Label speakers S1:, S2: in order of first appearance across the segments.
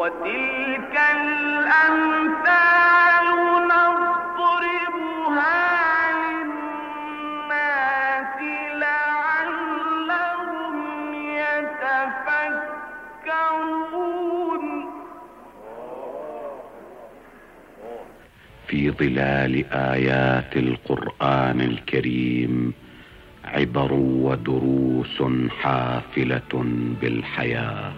S1: وتلك الأمثال نضربها للناس لعلهم يتفكرون.
S2: في ظلال آيات القرآن الكريم عبر ودروس حافلة بالحياة.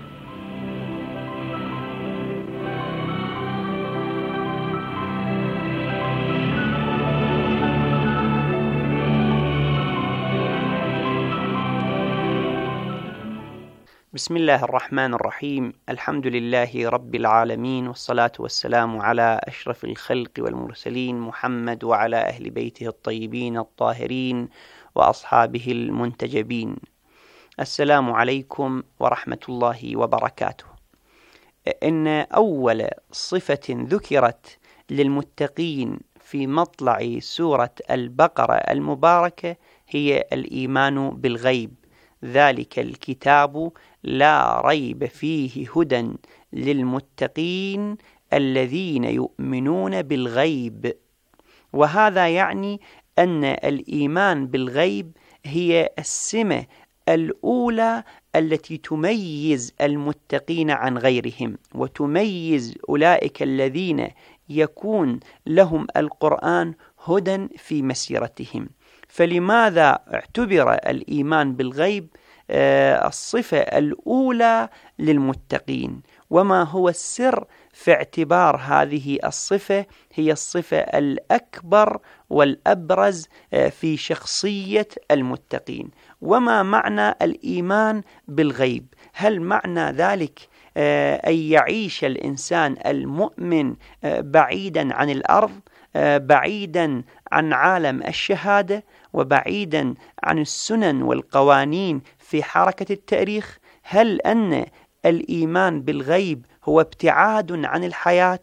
S3: بسم الله الرحمن الرحيم. الحمد لله رب العالمين، والصلاة والسلام على أشرف الخلق والمرسلين محمد وعلى أهل بيته الطيبين الطاهرين وأصحابه المنتجبين. السلام عليكم ورحمة الله وبركاته. إن أول صفة ذكرت للمتقين في مطلع سورة البقرة المباركة هي الإيمان بالغيب. ذلك الكتاب لا ريب فيه هدى للمتقين الذين يؤمنون بالغيب. وهذا يعني أن الإيمان بالغيب هي السمة الأولى التي تميز المتقين عن غيرهم، وتميز أولئك الذين يكون لهم القرآن هدى في مسيرتهم. فلماذا اعتبر الإيمان بالغيب الصفة الأولى للمتقين؟ وما هو السر في اعتبار هذه الصفة هي الصفة الأكبر والأبرز في شخصية المتقين؟ وما معنى الإيمان بالغيب؟ هل معنى ذلك أن يعيش الإنسان المؤمن بعيدا عن الأرض، بعيدا عن عالم الشهادة، وبعيدا عن السنن والقوانين في حركة التاريخ؟ هل أن الإيمان بالغيب هو ابتعاد عن الحياة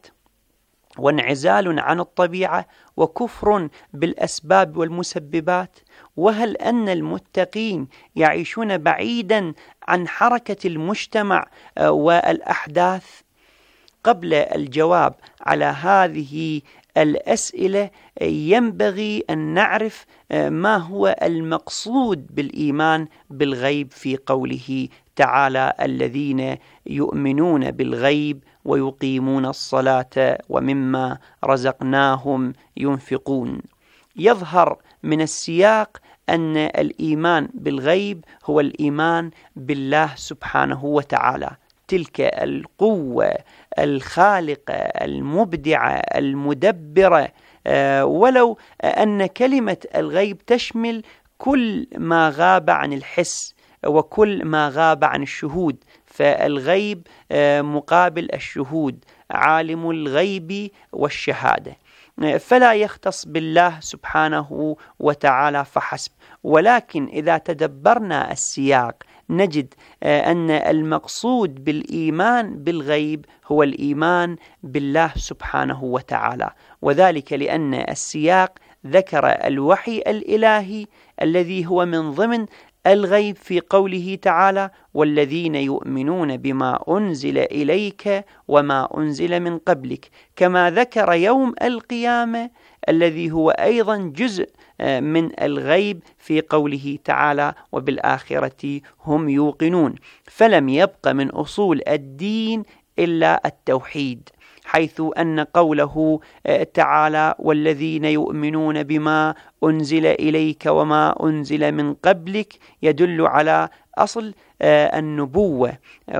S3: وانعزال عن الطبيعة وكفر بالأسباب والمسببات؟ وهل أن المتقين يعيشون بعيدا عن حركة المجتمع والأحداث؟ قبل الجواب على هذه الأسئلة ينبغي أن نعرف ما هو المقصود بالإيمان بالغيب في قوله تعالى: الذين يؤمنون بالغيب ويقيمون الصلاة ومما رزقناهم ينفقون. يظهر من السياق أن الإيمان بالغيب هو الإيمان بالله سبحانه وتعالى، تلك القوة الخالقة المبدعة المدبرة، ولو أن كلمة الغيب تشمل كل ما غاب عن الحس وكل ما غاب عن الشهود، فالغيب مقابل الشهود، عالم الغيب والشهادة، فلا يختص بالله سبحانه وتعالى فحسب. ولكن إذا تدبرنا السياق نجد أن المقصود بالإيمان بالغيب هو الإيمان بالله سبحانه وتعالى، وذلك لأن السياق ذكر الوحي الإلهي الذي هو من ضمن الغيب في قوله تعالى: والذين يؤمنون بما أنزل إليك وما أنزل من قبلك، كما ذكر يوم القيامة الذي هو أيضا جزء من الغيب في قوله تعالى: وبالآخرة هم يوقنون. فلم يبق من أصول الدين إلا التوحيد، حيث أن قوله تعالى: والذين يؤمنون بما أنزل إليك وما أنزل من قبلك يدل على أصل النبوة،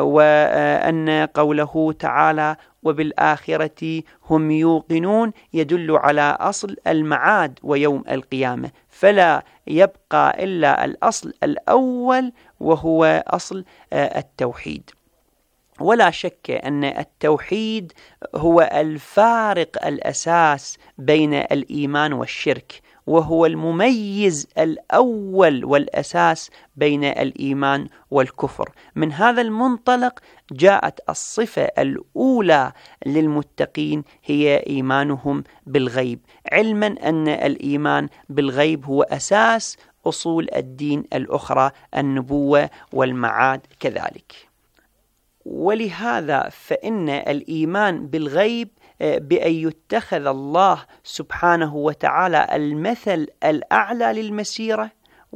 S3: وأن قوله تعالى: وبالآخرة هم يوقنون يدل على أصل المعاد ويوم القيامة. فلا يبقى إلا الأصل الأول وهو أصل التوحيد. ولا شك أن التوحيد هو الفارق الأساس بين الإيمان والشرك، وهو المميز الأول والأساس بين الإيمان والكفر. من هذا المنطلق جاءت الصفة الأولى للمتقين هي إيمانهم بالغيب، علما أن الإيمان بالغيب هو أساس أصول الدين الأخرى، النبوة والمعاد كذلك. ولهذا فإن الإيمان بالغيب بأن يتخذ الله سبحانه وتعالى المثل الأعلى للمسيرة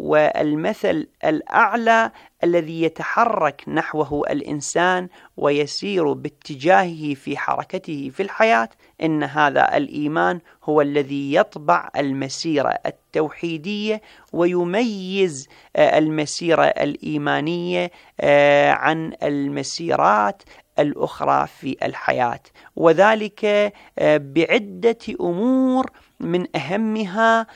S3: والمثل الأعلى الذي يتحرك نحوه الإنسان ويسير باتجاهه في حركته في الحياة، إن هذا الإيمان هو الذي يطبع المسيرة التوحيدية ويميز المسيرة الإيمانية عن المسيرات الأخرى في الحياة، وذلك بعدة أمور، من أهمها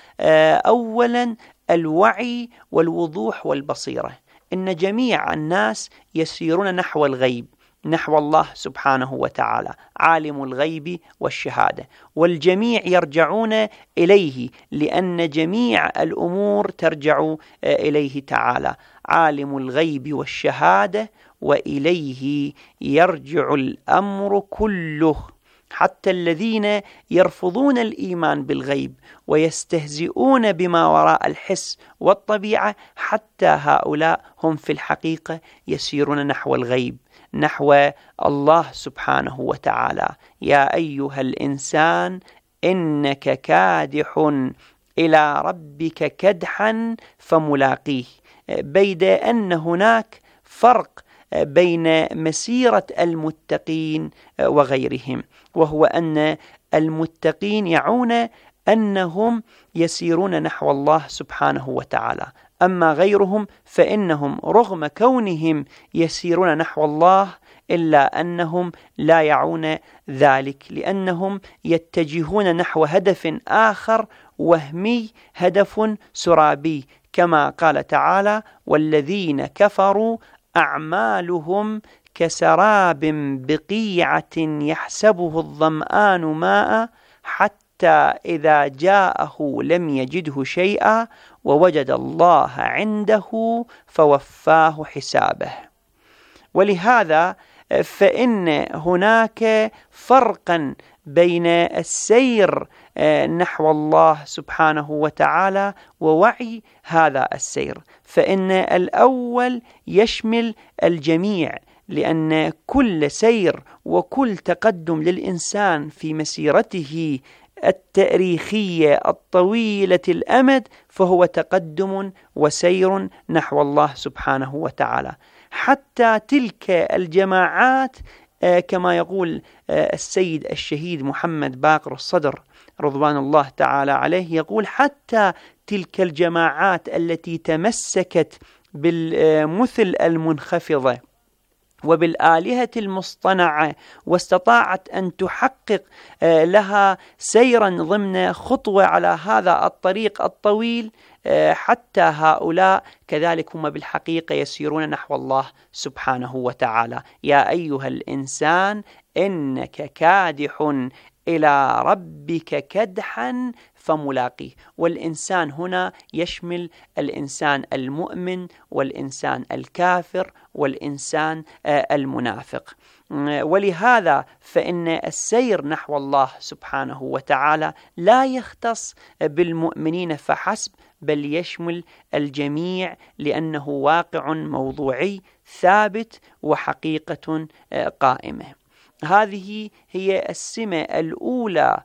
S3: أولا الوعي والوضوح والبصيرة. إن جميع الناس يسيرون نحو الغيب، نحو الله سبحانه وتعالى عالم الغيب والشهادة، والجميع يرجعون إليه، لأن جميع الأمور ترجع إليه تعالى عالم الغيب والشهادة، وإليه يرجع الأمر كله. حتى الذين يرفضون الإيمان بالغيب ويستهزئون بما وراء الحس والطبيعة، حتى هؤلاء هم في الحقيقة يسيرون نحو الغيب، نحو الله سبحانه وتعالى. يا أيها الإنسان إنك كادح إلى ربك كدحا فملاقيه، بيد أن هناك فرق بين مسيرة المتقين وغيرهم، وهو أن المتقين يعون أنهم يسيرون نحو الله سبحانه وتعالى، أما غيرهم فإنهم رغم كونهم يسيرون نحو الله إلا أنهم لا يعون ذلك، لأنهم يتجهون نحو هدف آخر وهمي، هدف سرابي، كما قال تعالى: والذين كفروا أعمالهم كسراب بقيعة يحسبه الظمآن ماء حتى إذا جاءه لم يجده شيئا ووجد الله عنده فوفاه حسابه. ولهذا فإن هناك فرقا بين السير نحو الله سبحانه وتعالى ووعي هذا السير، فإن الأول يشمل الجميع، لأن كل سير وكل تقدم للإنسان في مسيرته التاريخية الطويلة الأمد فهو تقدم وسير نحو الله سبحانه وتعالى. حتى تلك الجماعات كما يقول السيد الشهيد محمد باقر الصدر رضوان الله تعالى عليه، يقول: حتى تلك الجماعات التي تمسكت بالمثل المنخفضة وبالآلهة المصطنعة واستطاعت أن تحقق لها سيرا ضمن خطوة على هذا الطريق الطويل، حتى هؤلاء كذلك هم بالحقيقة يسيرون نحو الله سبحانه وتعالى. يا أيها الإنسان إنك كادح إلى ربك كدحا فملاقيه. والإنسان هنا يشمل الإنسان المؤمن والإنسان الكافر والإنسان المنافق. ولهذا فإن السير نحو الله سبحانه وتعالى لا يختص بالمؤمنين فحسب، بل يشمل الجميع، لأنه واقع موضوعي ثابت وحقيقة قائمة. هذه هي السمة الأولى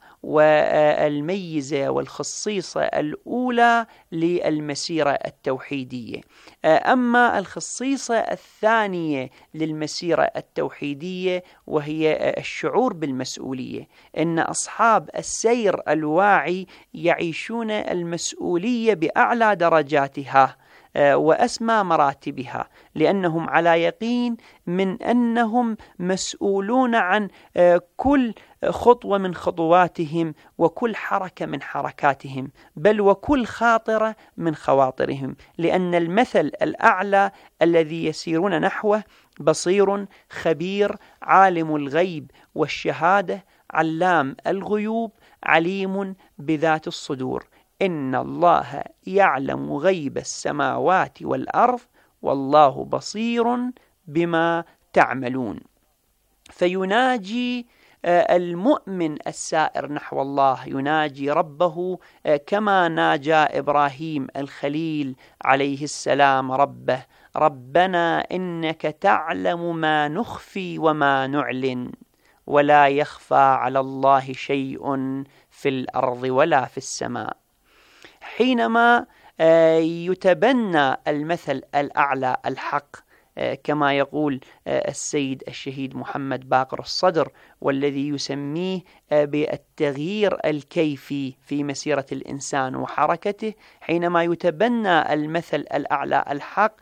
S3: والميزة والخصيصة الأولى للمسيرة التوحيدية. أما الخصيصة الثانية للمسيرة التوحيدية وهي الشعور بالمسؤولية، إن أصحاب السير الواعي يعيشون المسؤولية بأعلى درجاتها وأسمى مراتبها، لأنهم على يقين من أنهم مسؤولون عن كل خطوة من خطواتهم وكل حركة من حركاتهم، بل وكل خاطرة من خواطرهم، لأن المثل الأعلى الذي يسيرون نحوه بصير خبير عالم الغيب والشهادة علام الغيوب عليم بذات الصدور. إن الله يعلم غيب السماوات والأرض والله بصير بما تعملون. فيناجي المؤمن السائر نحو الله يناجي ربه كما ناجى إبراهيم الخليل عليه السلام ربه: ربنا إنك تعلم ما نخفي وما نعلن ولا يخفى على الله شيء في الأرض ولا في السماء. حينما يتبنى المثل الأعلى الحق كما يقول السيد الشهيد محمد باقر الصدر، والذي يسميه بالتغيير الكيفي في مسيرة الإنسان وحركته، حينما يتبنى المثل الأعلى الحق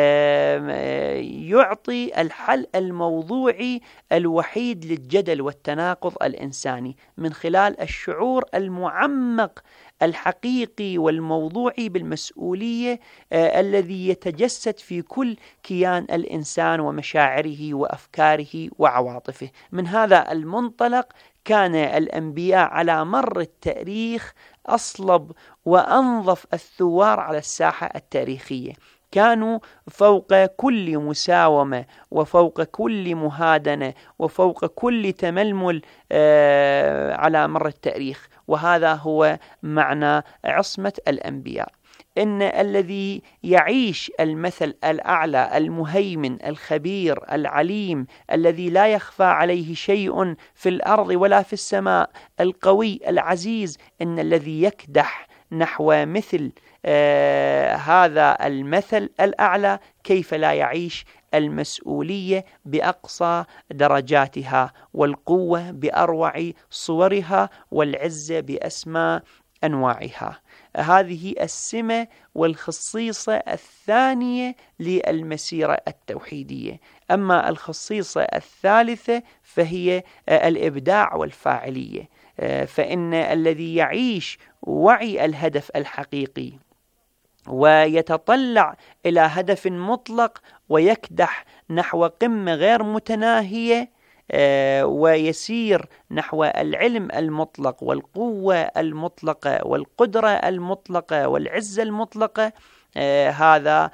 S3: يعطي الحل الموضوعي الوحيد للجدل والتناقض الإنساني من خلال الشعور المعمق الحقيقي والموضوعي بالمسؤولية الذي يتجسد في كل كيان الإنسان ومشاعره وأفكاره وعواطفه. من هذا المنطلق كان الأنبياء على مر التاريخ أصلب وأنظف الثوار على الساحة التاريخية، كانوا فوق كل مساومة وفوق كل مهادنة وفوق كل تململ على مر التاريخ، وهذا هو معنى عصمة الأنبياء. إن الذي يعيش المثل الأعلى المهيمن الخبير العليم الذي لا يخفى عليه شيء في الأرض ولا في السماء، القوي العزيز، إن الذي يكدح نحو مثل هذا المثل الأعلى كيف لا يعيش المسؤولية بأقصى درجاتها، والقوة بأروع صورها، والعزة بأسمى أنواعها. هذه السمة والخصيصة الثانية للمسيرة التوحيدية. أما الخصيصة الثالثة فهي الإبداع والفاعلية، فإن الذي يعيش وعي الهدف الحقيقي ويتطلع إلى هدف مطلق ويكدح نحو قمة غير متناهية ويسير نحو العلم المطلق والقوة المطلقة والقدرة المطلقة والعزة المطلقة، هذا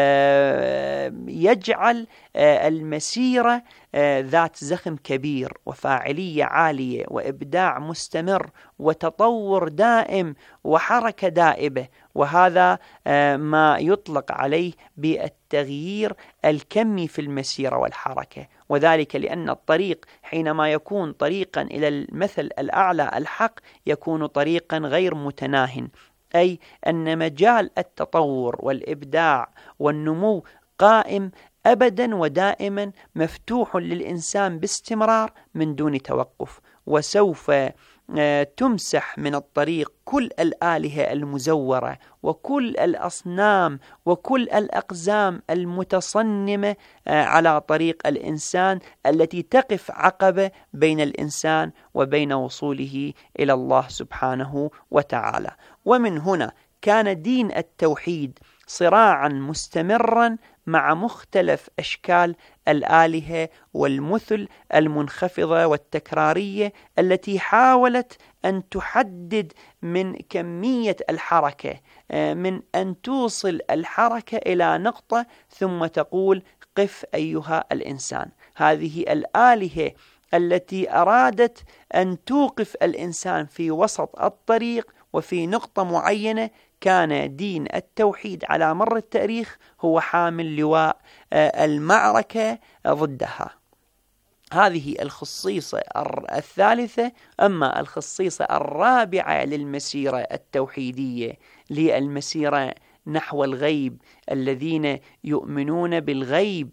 S3: يجعل المسيرة ذات زخم كبير وفاعلية عالية وإبداع مستمر وتطور دائم وحركة دائبة، وهذا ما يطلق عليه بالتغيير الكمي في المسيرة والحركة. وذلك لأن الطريق حينما يكون طريقا إلى المثل الأعلى الحق يكون طريقا غير متناه، أي أن مجال التطور والإبداع والنمو قائم أبدا ودائما مفتوح للإنسان باستمرار من دون توقف، وسوف تمسح من الطريق كل الآلهة المزورة وكل الأصنام وكل الأقزام المتصنمة على طريق الإنسان التي تقف عقبة بين الإنسان وبين وصوله إلى الله سبحانه وتعالى. ومن هنا كان دين التوحيد صراعا مستمرا مع مختلف أشكال الآلهة والمثل المنخفضة والتكرارية التي حاولت أن تحدد من كمية الحركة، من أن توصل الحركة إلى نقطة ثم تقول قف أيها الإنسان. هذه الآلهة التي أرادت أن توقف الإنسان في وسط الطريق وفي نقطة معينة، كان دين التوحيد على مر التاريخ هو حامل لواء المعركة ضدها. هذه الخصيصة الثالثة. أما الخصيصة الرابعة للمسيرة التوحيدية، للمسيرة نحو الغيب، الذين يؤمنون بالغيب،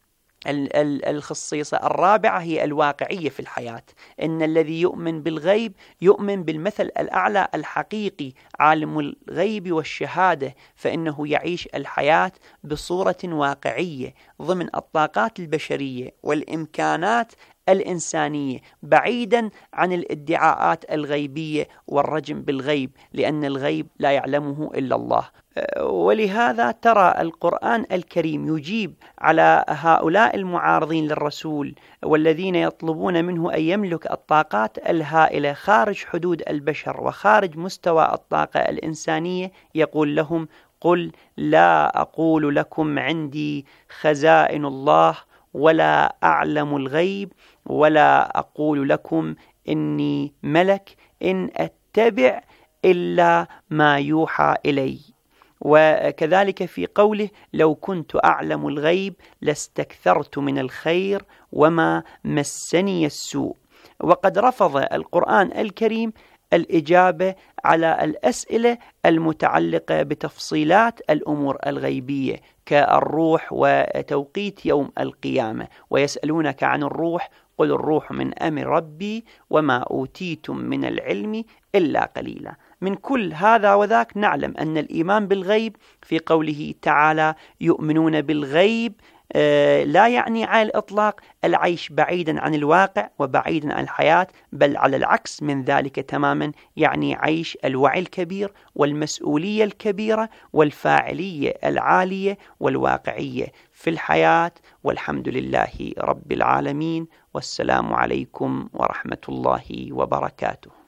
S3: الخصيصة الرابعة هي الواقعية في الحياة. إن الذي يؤمن بالغيب يؤمن بالمثل الأعلى الحقيقي عالم الغيب والشهادة، فإنه يعيش الحياة بصورة واقعية ضمن الطاقات البشرية والإمكانات الإنسانية، بعيدا عن الادعاءات الغيبية والرجم بالغيب، لأن الغيب لا يعلمه إلا الله. ولهذا ترى القرآن الكريم يجيب على هؤلاء المعارضين للرسول والذين يطلبون منه أن يملك الطاقات الهائلة خارج حدود البشر وخارج مستوى الطاقة الإنسانية، يقول لهم: قل لا أقول لكم عندي خزائن الله ولا أعلم الغيب ولا أقول لكم إني ملك إن أتبع إلا ما يوحى إلي. وكذلك في قوله لو كنت أعلم الغيب لاستكثرت من الخير وما مسني السوء. وقد رفض القرآن الكريم الإجابة على الأسئلة المتعلقة بتفصيلات الأمور الغيبية كالروح وتوقيت يوم القيامة، ويسألونك عن الروح قل الروح من أمر ربي وما أوتيتم من العلم إلا قليلا. من كل هذا وذاك نعلم أن الإيمان بالغيب في قوله تعالى يؤمنون بالغيب لا يعني على الإطلاق العيش بعيدا عن الواقع وبعيدا عن الحياة، بل على العكس من ذلك تماما، يعني عيش الوعي الكبير والمسؤولية الكبيرة والفاعلية العالية والواقعية في الحياة. والحمد لله رب العالمين، والسلام عليكم ورحمة الله وبركاته.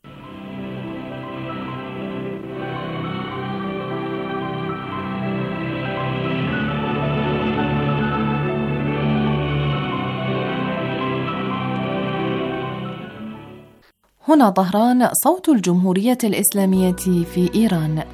S4: هنا طهران، صوت الجمهورية الإسلامية في إيران.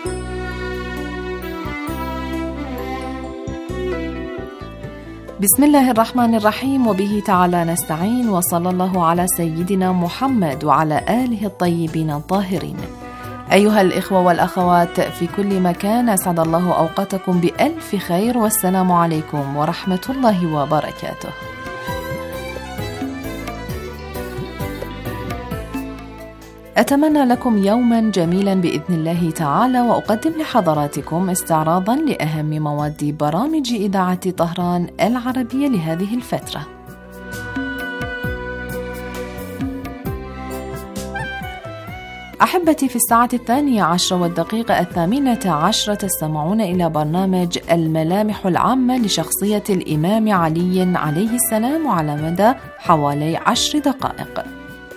S4: بسم الله الرحمن الرحيم، وبه تعالى نستعين، وصلى الله على سيدنا محمد وعلى آله الطيبين الطاهرين. أيها الإخوة والأخوات في كل مكان، أسعد الله أوقاتكم بألف خير، والسلام عليكم ورحمة الله وبركاته. أتمنى لكم يوما جميلا بإذن الله تعالى، وأقدم لحضراتكم استعراضا لأهم مواد برامج إذاعة طهران العربية لهذه الفترة. أحبتي، في الساعة 12:18 تستمعون إلى برنامج الملامح العامة لشخصية الإمام علي عليه السلام على مدى حوالي 10 دقائق.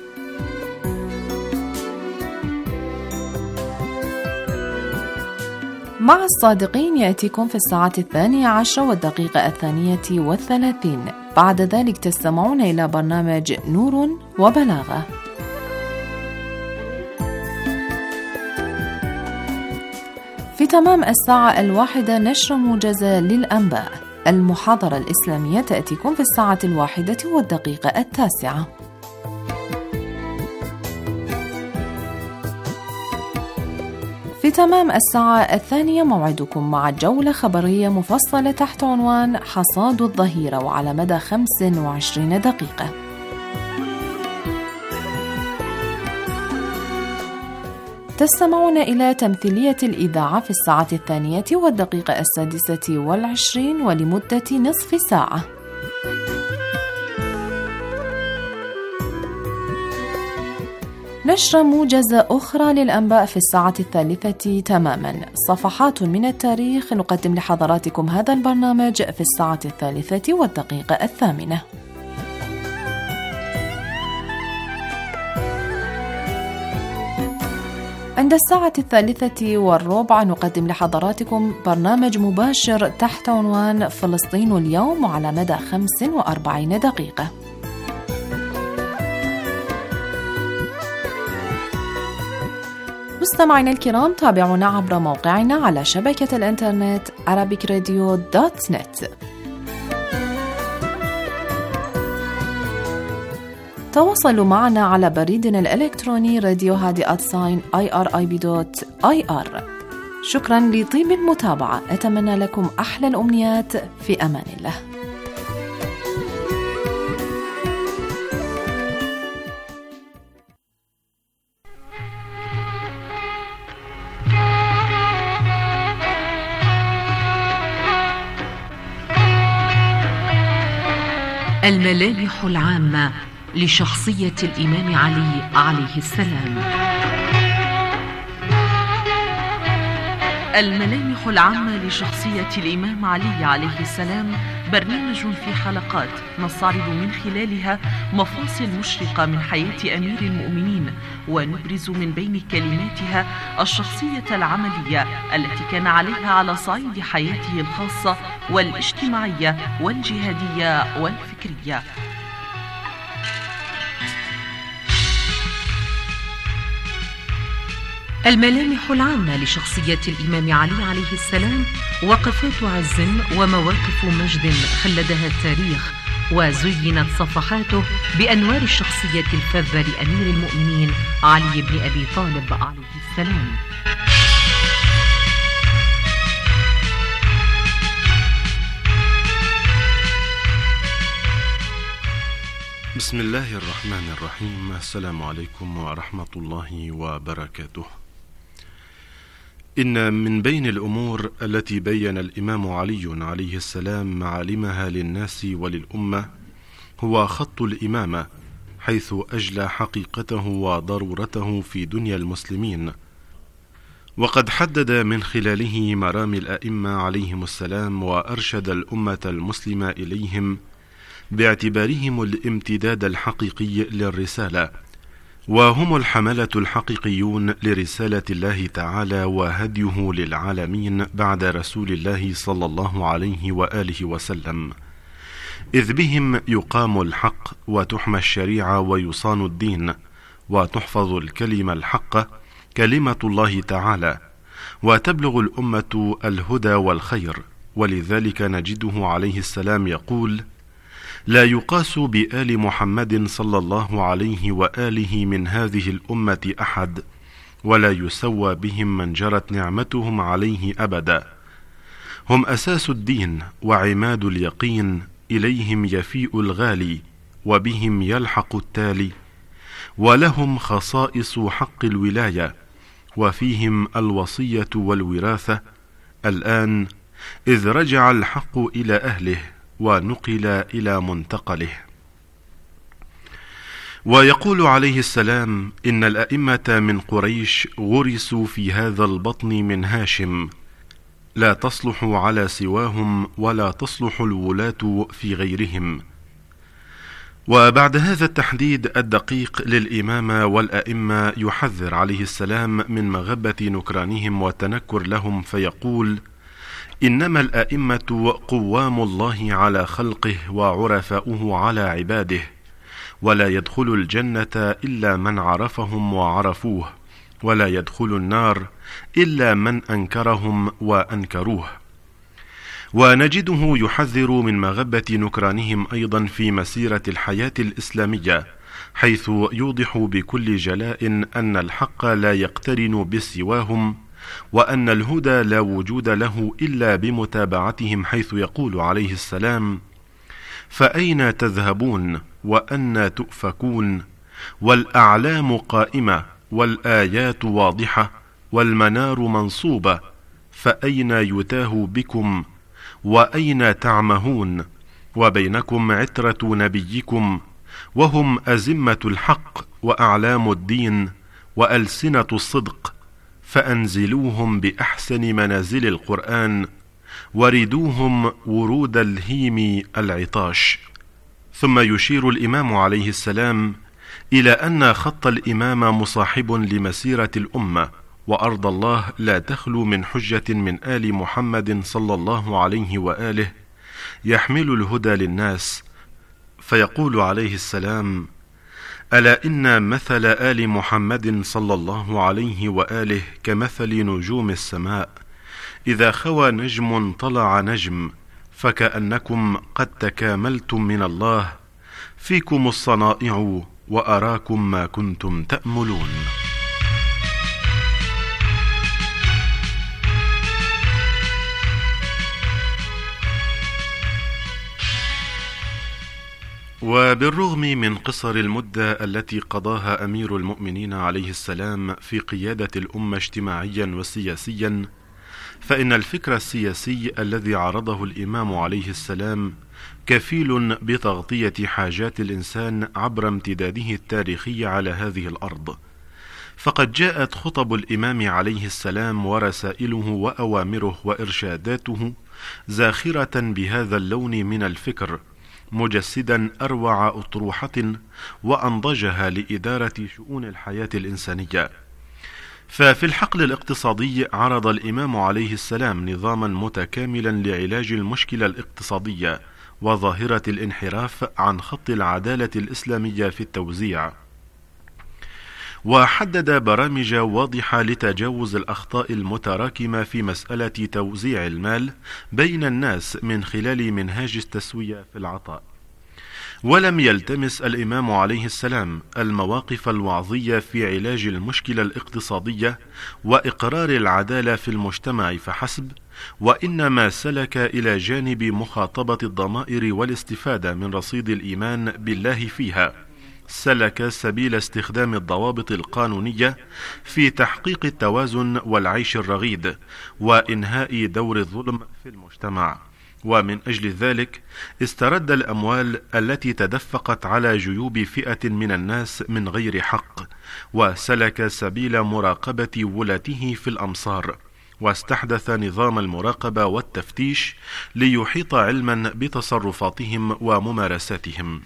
S4: مع الصادقين يأتيكم في الساعة 12:32. بعد ذلك تستمعون إلى برنامج نور وبلاغة. في تمام الساعة 1 نشر موجزة للأنباء. المحاضرة الإسلامية تأتيكم في الساعة 1:09. في تمام الساعة 2 موعدكم مع جولة خبرية مفصلة تحت عنوان حصاد الظهيرة، وعلى مدى 25 دقيقة. تستمعون إلى تمثيلية الإذاعة في الساعة 2:26 ولمدة نصف ساعة. نشرة موجزة أخرى للأنباء في الساعة 3 تماما. صفحات من التاريخ. نقدم لحضراتكم هذا البرنامج في الساعة 3:08. عند الساعة 3:15 نقدم لحضراتكم برنامج مباشر تحت عنوان فلسطين اليوم، وعلى مدى 45 دقيقة. مستمعينا الكرام، تابعونا عبر موقعنا على شبكة الإنترنت arabicradio.net. تواصلوا معنا على بريدنا الإلكتروني radio@irib.ir. شكرا لطيب المتابعة. أتمنى لكم أحلى الأمنيات، في أمان الله.
S5: الملامح العامة لشخصية الإمام علي عليه السلام. الملامح العامة لشخصية الإمام علي عليه السلام برنامج في حلقات نستعرض من خلالها مفاصل مشرقة من حياة أمير المؤمنين، ونبرز من بين كلماتها الشخصية العملية التي كان عليها على صعيد حياته الخاصة والاجتماعية والجهادية والفكرية. الملامح العامة لشخصية الإمام علي عليه السلام، وقفات عز ومواقف مجد خلدها التاريخ، وزينت صفحاته بأنوار الشخصية الفذة لأمير المؤمنين علي بن أبي طالب عليه السلام.
S6: بسم الله الرحمن الرحيم. السلام عليكم ورحمة الله وبركاته. إن من بين الأمور التي بين الإمام علي عليه السلام معالمها للناس وللأمة هو خط الإمامة، حيث أجلى حقيقته وضرورته في دنيا المسلمين، وقد حدد من خلاله مرامي الأئمة عليهم السلام، وأرشد الأمة المسلمة إليهم باعتبارهم الامتداد الحقيقي للرسالة، وهم الحملة الحقيقيون لرسالة الله تعالى وهديه للعالمين بعد رسول الله صلى الله عليه وآله وسلم، إذ بهم يقام الحق وتحمى الشريعة ويصان الدين وتحفظ الكلمة الحقة كلمة الله تعالى، وتبلغ الأمة الهدى والخير. ولذلك نجده عليه السلام يقول: لا يقاس بآل محمد صلى الله عليه وآله من هذه الأمة أحد، ولا يسوى بهم من جرت نعمتهم عليه أبدا. هم أساس الدين وعماد اليقين، إليهم يفيء الغالي وبهم يلحق التالي، ولهم خصائص حق الولاية، وفيهم الوصية والوراثة الآن، إذ رجع الحق إلى أهله ونقل إلى منتقله. ويقول عليه السلام: إن الأئمة من قريش غرسوا في هذا البطن من هاشم، لا تصلح على سواهم ولا تصلح الولاة في غيرهم. وبعد هذا التحديد الدقيق للإمامة والأئمة يحذر عليه السلام من مغبة نكرانهم والتنكر لهم، فيقول: إنما الأئمة قوام الله على خلقه وعرفاؤه على عباده، ولا يدخل الجنة إلا من عرفهم وعرفوه، ولا يدخل النار إلا من أنكرهم وأنكروه. ونجده يحذر من مغبة نكرانهم أيضا في مسيرة الحياة الإسلامية، حيث يوضح بكل جلاء أن الحق لا يقترن بسواهم، وأن الهدى لا وجود له إلا بمتابعتهم، حيث يقول عليه السلام: فأين تذهبون وأن تؤفكون، والأعلام قائمة والآيات واضحة والمنار منصوبة، فأين يتاه بكم وأين تعمهون، وبينكم عترة نبيكم، وهم أزمة الحق وأعلام الدين وألسنة الصدق، فأنزلوهم بأحسن منازل القرآن، وردوهم ورود الهيم العطاش. ثم يشير الإمام عليه السلام إلى أن خط الإمام مصاحب لمسيرة الأمة، وأرض الله لا تخلو من حجة من آل محمد صلى الله عليه وآله يحمل الهدى للناس. فيقول عليه السلام: ألا إن مثل آل محمد صلى الله عليه وآله كمثل نجوم السماء، إذا خوى نجم طلع نجم، فكأنكم قد تكاملتم من الله، فيكم الصنائع وأراكم ما كنتم تأملون. وبالرغم من قصر المدة التي قضاها أمير المؤمنين عليه السلام في قيادة الأمة اجتماعيا وسياسيا، فإن الفكر السياسي الذي عرضه الإمام عليه السلام كفيل بتغطية حاجات الإنسان عبر امتداده التاريخي على هذه الأرض. فقد جاءت خطب الإمام عليه السلام ورسائله وأوامره وإرشاداته زاخرة بهذا اللون من الفكر، مجسدا أروع أطروحة وأنضجها لإدارة شؤون الحياة الإنسانية. ففي الحقل الاقتصادي عرض الإمام عليه السلام نظاما متكاملا لعلاج المشكلة الاقتصادية وظاهرة الانحراف عن خط العدالة الإسلامية في التوزيع، وحدد برامج واضحة لتجاوز الأخطاء المتراكمة في مسألة توزيع المال بين الناس من خلال منهاج التسوية في العطاء. ولم يلتمس الإمام عليه السلام المواقف الوعظية في علاج المشكلة الاقتصادية وإقرار العدالة في المجتمع فحسب، وإنما سلك إلى جانب مخاطبة الضمائر والاستفادة من رصيد الإيمان بالله فيها، سلك سبيل استخدام الضوابط القانونية في تحقيق التوازن والعيش الرغيد وإنهاء دور الظلم في المجتمع. ومن أجل ذلك استرد الأموال التي تدفقت على جيوب فئة من الناس من غير حق، وسلك سبيل مراقبة ولاته في الأمصار، واستحدث نظام المراقبة والتفتيش ليحيط علما بتصرفاتهم وممارساتهم.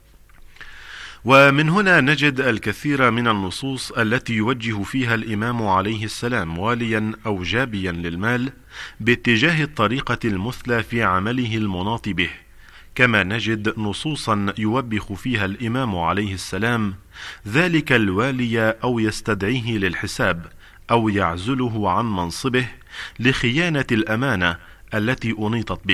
S6: ومن هنا نجد الكثير من النصوص التي يوجه فيها الإمام عليه السلام واليا أو جابيا للمال باتجاه الطريقة المثلى في عمله المناط به، كما نجد نصوصا يوبخ فيها الإمام عليه السلام ذلك الوالي أو يستدعيه للحساب أو يعزله عن منصبه لخيانة الأمانة التي أنيطت به.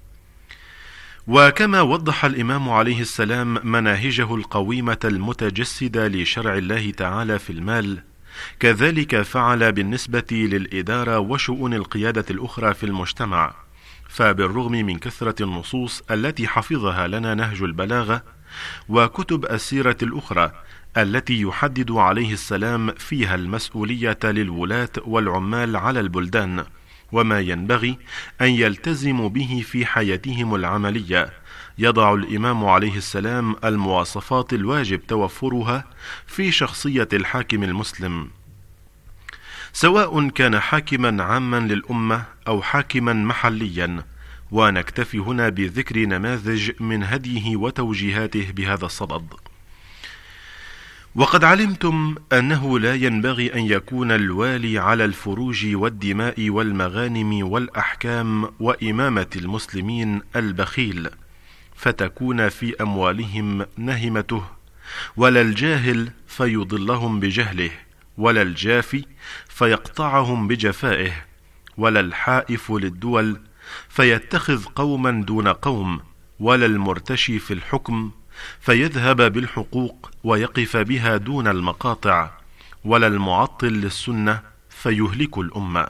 S6: وكما وضح الإمام عليه السلام مناهجه القويمة المتجسدة لشرع الله تعالى في المال، كذلك فعل بالنسبة للإدارة وشؤون القيادة الأخرى في المجتمع. فبالرغم من كثرة النصوص التي حفظها لنا نهج البلاغة وكتب السيرة الأخرى التي يحدد عليه السلام فيها المسؤولية للولاة والعمال على البلدان وما ينبغي أن يلتزموا به في حياتهم العملية، يضع الإمام عليه السلام المواصفات الواجب توفرها في شخصية الحاكم المسلم، سواء كان حاكما عاما للأمة أو حاكما محليا. ونكتفي هنا بذكر نماذج من هديه وتوجيهاته بهذا الصدد. وقد علمتم أنه لا ينبغي أن يكون الوالي على الفروج والدماء والمغانم والأحكام وإمامة المسلمين البخيل، فتكون في أموالهم نهمته، ولا الجاهل فيضلهم بجهله، ولا الجافي فيقطعهم بجفائه، ولا الحائف للدول فيتخذ قوما دون قوم، ولا المرتشي في الحكم فيذهب بالحقوق ويقف بها دون المقاطع، ولا المعطل للسنة فيهلك الأمة.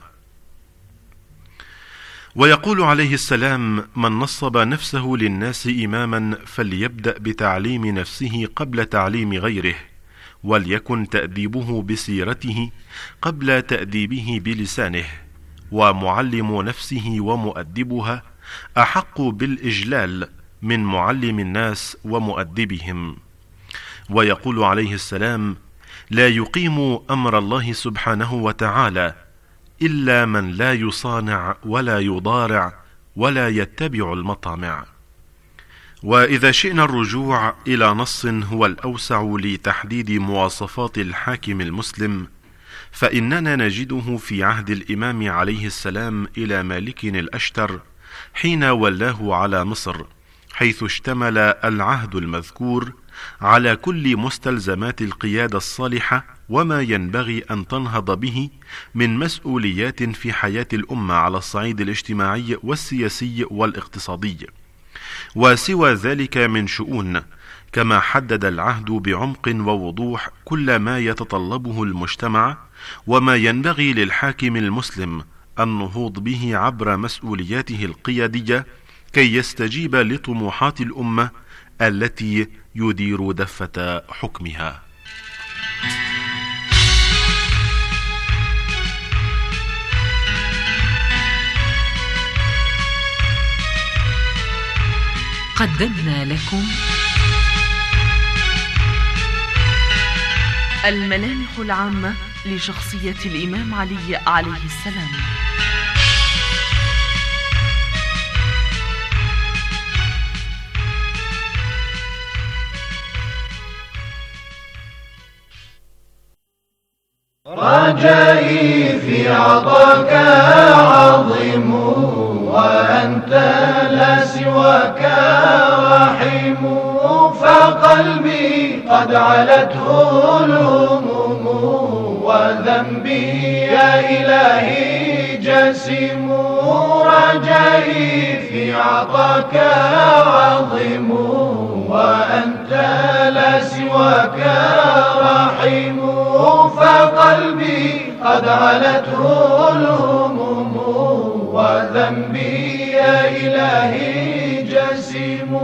S6: ويقول عليه السلام: من نصب نفسه للناس إماما فليبدأ بتعليم نفسه قبل تعليم غيره، وليكن تأديبه بسيرته قبل تأديبه بلسانه، ومعلم نفسه ومؤدبها أحق بالإجلال من معلم الناس ومؤدبهم. ويقول عليه السلام: لا يقيم أمر الله سبحانه وتعالى إلا من لا يصانع ولا يضارع ولا يتبع المطامع. وإذا شئنا الرجوع إلى نص هو الأوسع لتحديد مواصفات الحاكم المسلم، فإننا نجده في عهد الإمام عليه السلام إلى مالك الأشتر حين ولاه على مصر، حيث اشتمل العهد المذكور على كل مستلزمات القيادة الصالحة وما ينبغي أن تنهض به من مسؤوليات في حياة الأمة على الصعيد الاجتماعي والسياسي والاقتصادي، وسوى ذلك من شؤون، كما حدد العهد بعمق ووضوح كل ما يتطلبه المجتمع وما ينبغي للحاكم المسلم النهوض به عبر مسؤولياته القيادية كي يستجيب لطموحات الأمة التي يدير دفة حكمها.
S5: قدمنا لكم الملامح العامة لشخصية الإمام علي عليه السلام.
S7: رجائي في عطاك عظيم، وأنت لا سواك رحيم، فقلبي قد علته الهموم، وذنبي يا إلهي جسيم. رجائي في عطاك عظيم، وأنت لا سواك رحيم، فقلبي قد علته الهموم، وذنبي يا إلهي جسيم.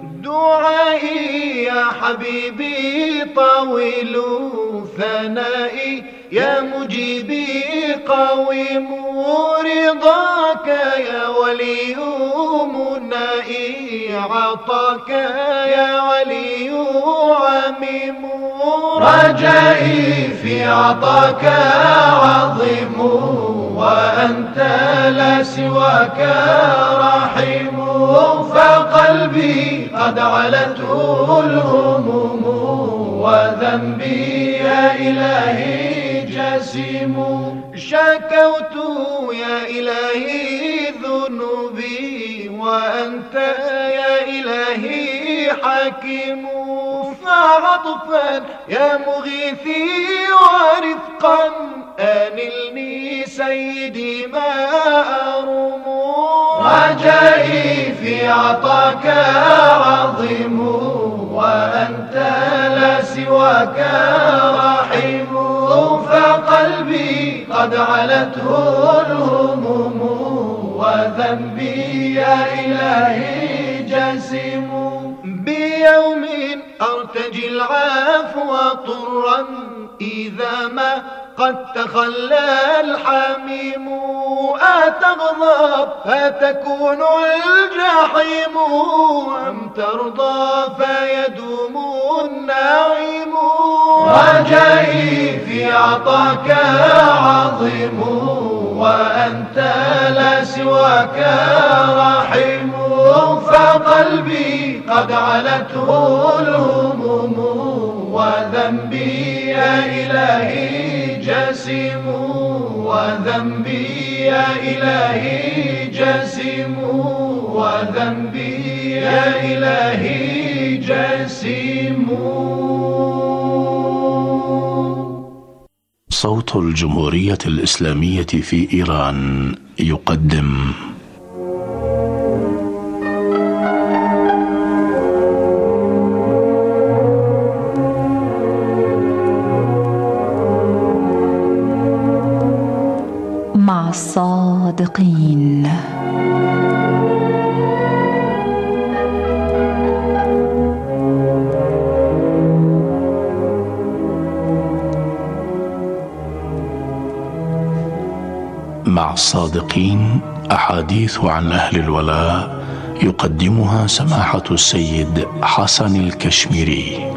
S7: دعائي يا حبيبي طويل، ثنائي يا مجيبي قويم، رضاك يا ولي منائي، عطاك يا ولي عميم. رجائي في عطاك عظيم، وأنت لا سواك رحيم، فقلبي قد علته الهموم، وذنبي يا إلهي جسيم. شكوت يا إلهي ذنوبي، وأنت يا إلهي حكيم، فعطفا يا مغيثي ورفقا، أنلني سيدي ما أروم. رجائي في عطاك عظيم، وأنت لا سواك رحيم، فقلبي قد علته الهموم، وذنبي يا إلهي جسيم. بيوم أرتجي العفو طرا، إذا ما قد تخلى الحميم، أتغضب فتكون الجحيم، أم ترضى فيدوم النعيم. رجائي في عطاك عظيم، وأنت لا سواك رحيم، فقلبي قد علته الهموم، وذنبي يا إلهي جسيم، وذنبي يا إلهي جسيم، وذنبي يا إلهي جسيم.
S8: صوت الجمهورية الإسلامية في إيران يقدم
S9: مع الصادقين.
S8: مع الصادقين أحاديث عن أهل الولاء، يقدمها سماحة السيد حسن الكشميري.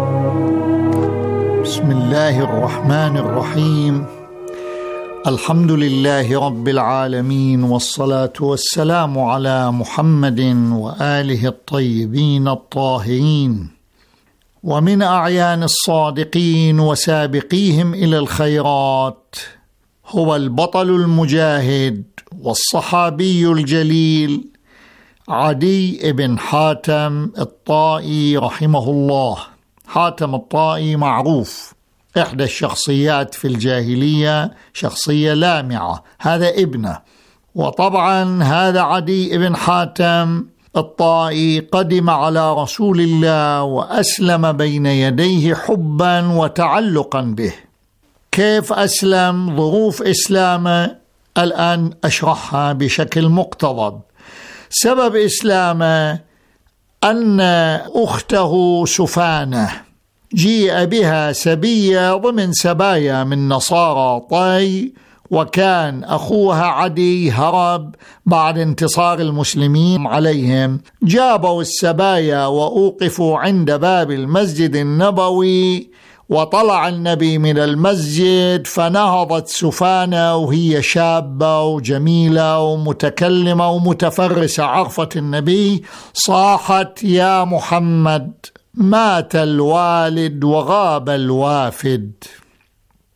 S10: بسم الله الرحمن الرحيم. الحمد لله رب العالمين، والصلاة والسلام على محمد وآله الطيبين الطاهرين. ومن أعيان الصادقين وسابقيهم إلى الخيرات هو البطل المجاهد والصحابي الجليل عدي بن حاتم الطائي رحمه الله. حاتم الطائي معروف، إحدى الشخصيات في الجاهلية، شخصية لامعة، هذا ابنه. وطبعا هذا عدي بن حاتم الطائي قدم على رسول الله وأسلم بين يديه حبا وتعلقا به. كيف أسلم؟ ظروف إسلامه الآن أشرحها بشكل مقتضب. سبب إسلامه أن أخته سفانة جيء بها سبية ضمن سبايا من نصارى طي، وكان أخوها عدي هرب بعد انتصار المسلمين عليهم. جابوا السبايا وأوقفوا عند باب المسجد النبوي، وطلع النبي من المسجد، فنهضت سفانة وهي شابة وجميلة ومتكلمة ومتفرسة، عرفت النبي، صاحت: يا محمد، مات الوالد وغاب الوافد.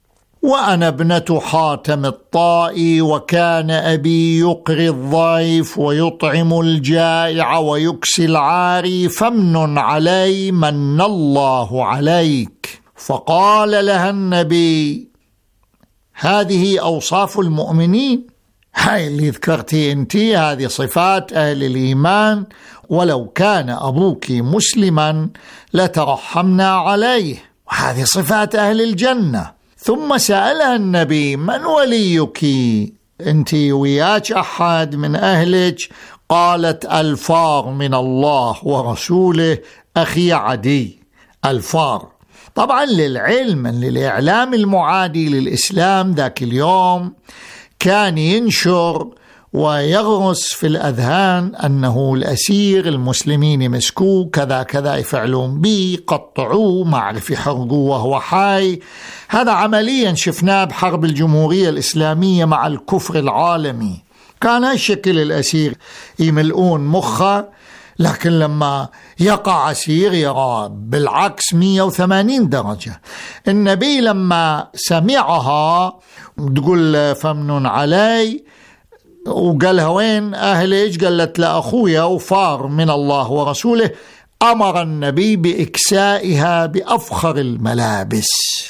S10: وأنا ابنة حاتم الطائي، وكان أبي يقري الضيف ويطعم الجائع ويكسي العاري، فمن علي من الله عليك. فقال لها النبي: هذه أوصاف المؤمنين، هاي اللي ذكرتي أنتي، هذه صفات أهل الإيمان، ولو كان أبوك مسلما لترحمنا عليه، وهذه صفات أهل الجنة. ثم سألها النبي: من وليك؟ أنت وياك أحد من أهلك؟ قالت: الفار من الله ورسوله أخي عدي. الفار طبعا للعلم للإعلام المعادي للإسلام ذاك اليوم كان ينشر ويغرس في الأذهان أنه الأسير المسلمين يمسكوه كذا كذا يفعلون به، قطعوه، ما عرف يحرقوه وهو حي. هذا عمليا شفناه بحرب الجمهورية الإسلامية مع الكفر العالمي، كان هالشكل الأسير يملؤون مخه، لكن لما يقع أسير يرى بالعكس 180 درجة. النبي لما سمعها تقول فمن علي، وقالها: وين أهلك؟ قالت: لأخويا وفار من الله ورسوله. أمر النبي بإكسائها بأفخر الملابس،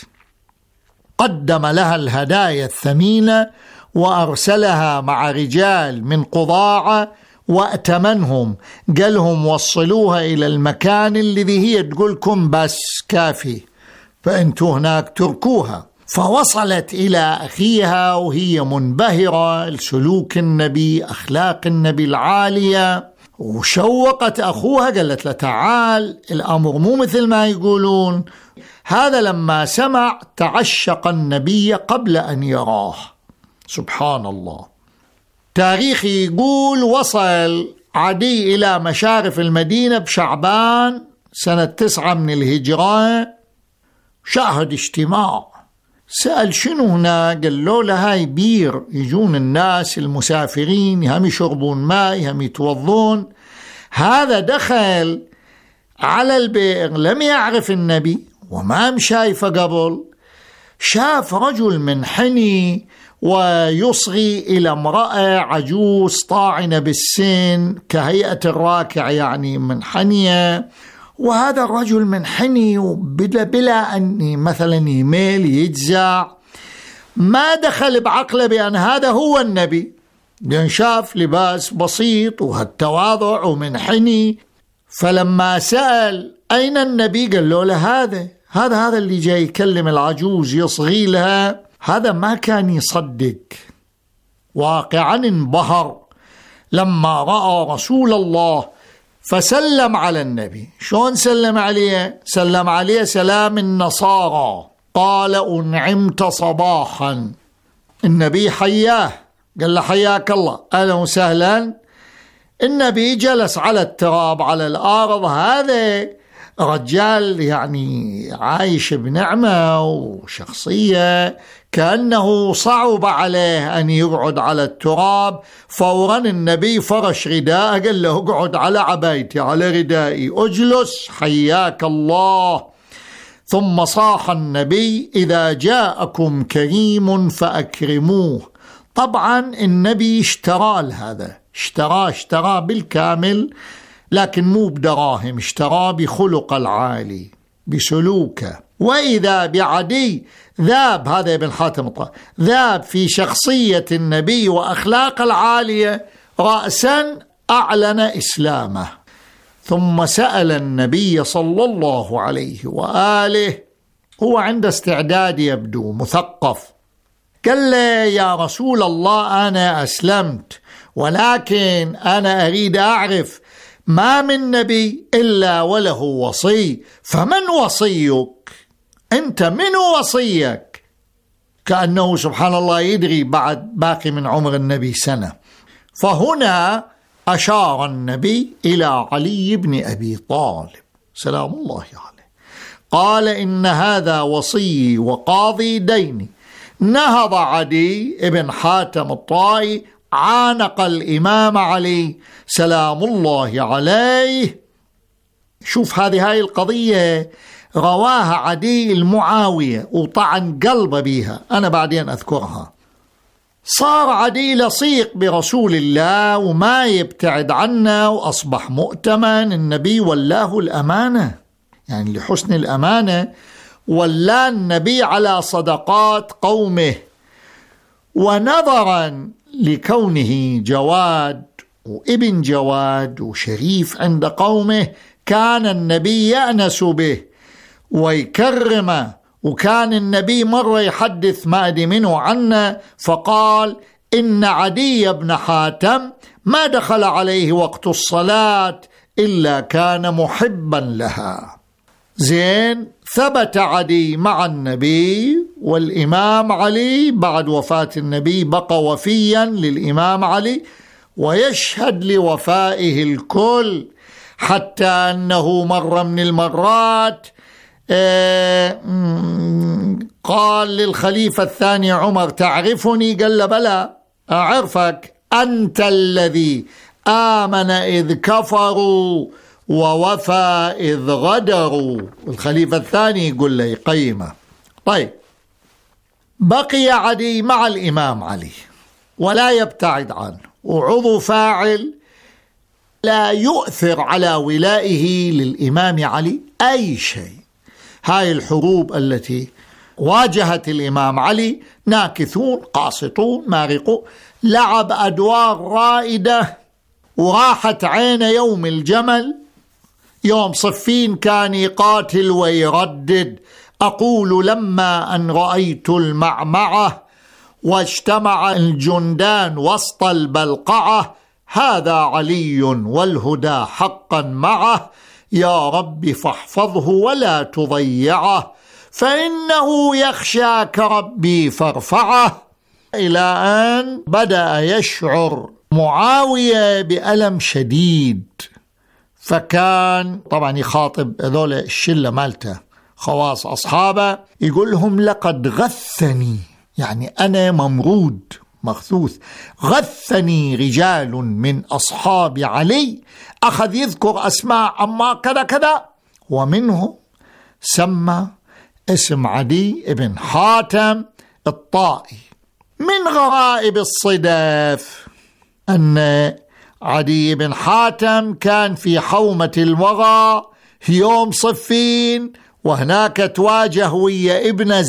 S10: قدم لها الهدايا الثمينة وأرسلها مع رجال من قضاعة وأتمنهم، قالهم: وصلوها إلى المكان الذي هي تقولكم بس كافي، فأنتوا هناك تركوها. فوصلت إلى أخيها وهي منبهرة لسلوك النبي، أخلاق النبي العالية، وشوقت أخوها، قالت له: تعال، الأمر مو مثل ما يقولون. هذا لما سمع تعشق النبي قبل أن يراه. سبحان الله. تاريخ يقول وصل عدي إلى مشارف المدينة بشعبان سنة 9 من الهجرة، شاهد اجتماع. سأل: شنو هنا؟ قال له: هاي بير، يجون الناس المسافرين هم يشربون ماء هم يتوضون. هذا دخل على البئر، لم يعرف النبي وما مشايفه قبل، شاف رجل منحني ويصغي إلى امرأة عجوز طاعنة بالسن كهيئة الراكع، يعني منحنية، وهذا الرجل منحني بلا أن مثلا يميل يجزع. ما دخل بعقله بأن هذا هو النبي، لأن شاف لباس بسيط وهالتواضع ومنحني. فلما سأل: أين النبي؟ قال له: هذا اللي جاي يكلم العجوز يصغي لها. هذا ما كان يصدق، واقعا انبهر لما رأى رسول الله، فسلم على النبي. شلون سلم عليه؟ سلم عليه سلام النصارى، قال: أنعمت صباحا. النبي حياه، قال له: حياك الله، أهلا وسهلا. النبي جلس على التراب على الأرض. هذا رجال يعني عايش بنعمة وشخصية، كأنه صعب عليه أن يقعد على التراب. فورا النبي فرش رداءه، قال له: اقعد على عبايتي على ردائي، اجلس، حياك الله. ثم صاح النبي: إذا جاءكم كريم فأكرموه. طبعا النبي اشترى هذا، اشترى بالكامل، لكن مو بدراهم، اشترى بخلق العالي، بسلوكه. وإذا بعدي ذاب، هذا ابن حاتم الطائي، ذاب في شخصية النبي وأخلاق العالية، رأسا أعلن إسلامه. ثم سأل النبي صلى الله عليه وآله، هو عند استعداد يبدو مثقف، قال له: يا رسول الله، أنا أسلمت، ولكن أنا أريد أعرف، ما من نبي إلا وله وصي، فمن وصيك؟ أنت من وصيك؟ كأنه سبحان الله يدري بعد باقي من عمر النبي سنة. فهنا أشار النبي إلى علي بن أبي طالب سلام الله عليه، قال: إن هذا وصي وقاضي ديني. نهض عدي بن حاتم الطائي، عانق الإمام علي سلام الله عليه. شوف هاي القضية رواها عدي المعاوية وطعن قلبه بيها، أنا بعدين أذكرها. صار عدي لصيق برسول الله وما يبتعد عنه، وأصبح مؤتمن. النبي ولاه الأمانة، يعني لحسن الأمانة ولا النبي على صدقات قومه. ونظرا لكونه جواد وابن جواد وشريف عند قومه، كان النبي يأنس به ويكرمه. وكان النبي مرة يحدث ما أدري منه عنه، فقال إن عدي بن حاتم ما دخل عليه وقت الصلاة إلا كان محبا لها. زين، ثبت عدي مع النبي، والإمام علي بعد وفاة النبي بقى وفيا للإمام علي ويشهد لوفائه الكل، حتى أنه مرة من المرات قال للخليفة الثاني عمر: تعرفني؟ قال له: بلى أعرفك، أنت الذي آمن إذ كفروا ووفى إذ غدروا. الخليفة الثاني يقول له قيمة. طيب، بقي عدي مع الإمام علي ولا يبتعد عنه، وعضو فاعل، لا يؤثر على ولائه للإمام علي أي شيء. هاي الحروب التي واجهت الإمام علي، ناكثون قاسطون مارقون، لعب أدوار رائدة، وراحت عين يوم الجمل. يوم صفين كان يقاتل ويردد: أقول لما أن رأيت المعمعة واجتمع الجندان وسط البلقعة، هذا علي والهدى حقا معه، يا رب فاحفظه ولا تضيعه، فإنه يخشاك ربي فارفعه. إلى أن بدأ يشعر معاوية بألم شديد، فكان طبعا يخاطب هذول الشلة مالته خواص أصحابه، يقول لهم: لقد غثني، يعني أنا ممرود مغثوث، غثني رجال من أصحاب علي. أخذ يذكر أسماء أما كذا كذا، ومنهم سمى اسم عدي بن حاتم الطائي. من غرائب الصدف أن عدي بن حاتم كان في حومة الوغى يوم صفين، وهناك تواجه ويا ابن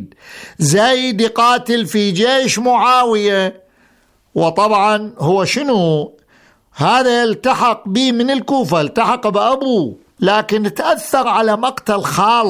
S10: زيد يقاتل في جيش معاوية. وطبعا هو شنو هذا؟ التحق به من الكوفة، التحق بأبوه، لكن تأثر على مقتل